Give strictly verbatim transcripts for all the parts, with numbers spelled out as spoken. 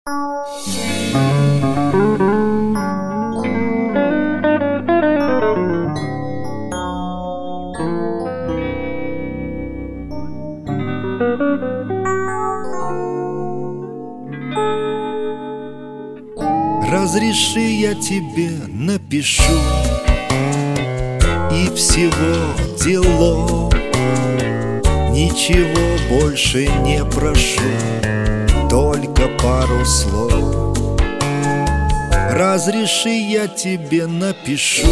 Разреши, я тебе напишу, и всего делов ничего больше не прошу, только пару слов. Разреши, я тебе напишу,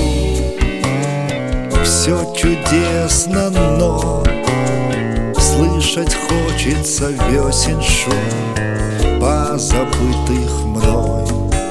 все чудесно, но слышать хочется весен шум позабытых мной.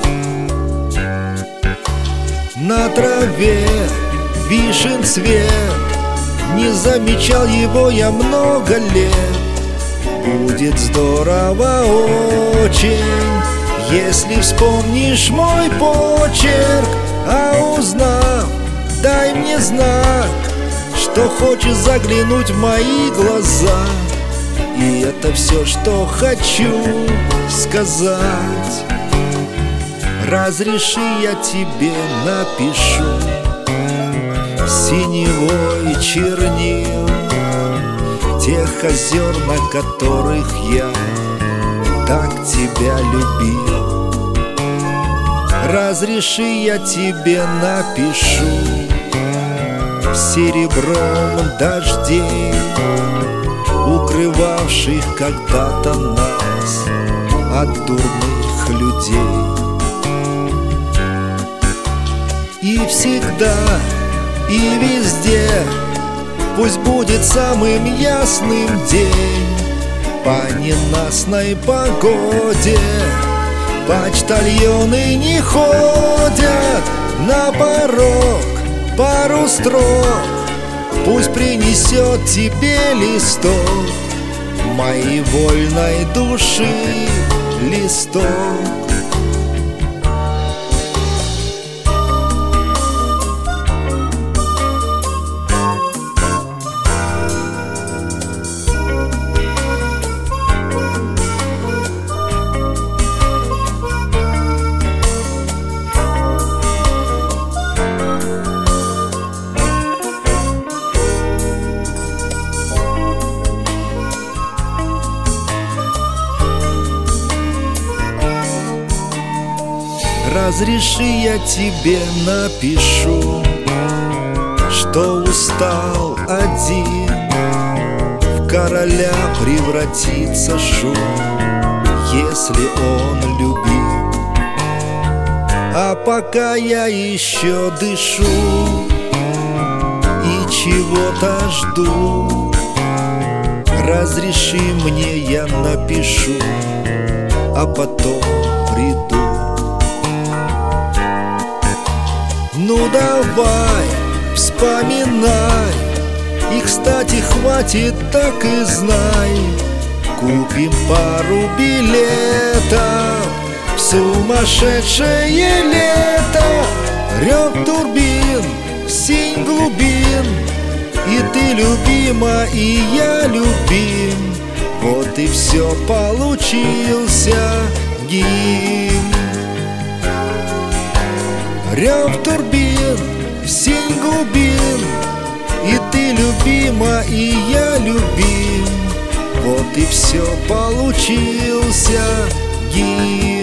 На траве вишен цвет, не замечал его я много лет. Будет здорово очень, если вспомнишь мой почерк. А узнав, дай мне знак, что хочешь заглянуть в мои глаза. И это все, что хочу сказать. Разреши, я тебе напишу синевой чернил тех озер, на которых я так тебя любил. Разреши, я тебе напишу серебром дождей, укрывавших когда-то нас от дурных людей. И всегда, и везде пусть будет самым ясным день. По ненастной погоде почтальоны не ходят на порог. Пару строк пусть принесет тебе листок моей вольной души, листок. Разреши, я тебе напишу, что устал один, в короля превратится шум, если он любим. А пока я еще дышу и чего-то жду, разреши мне, я напишу, а потом приду. Ну давай, вспоминай, и, кстати, хватит, так и знай. Купим пару билетов в сумасшедшее лето. Рев турбин, синь глубин, и ты любима, и я любим. Вот и все, получился гимн. Рев турбин, синь глубин, и ты любима, и я любим. Вот и все, получился гимн.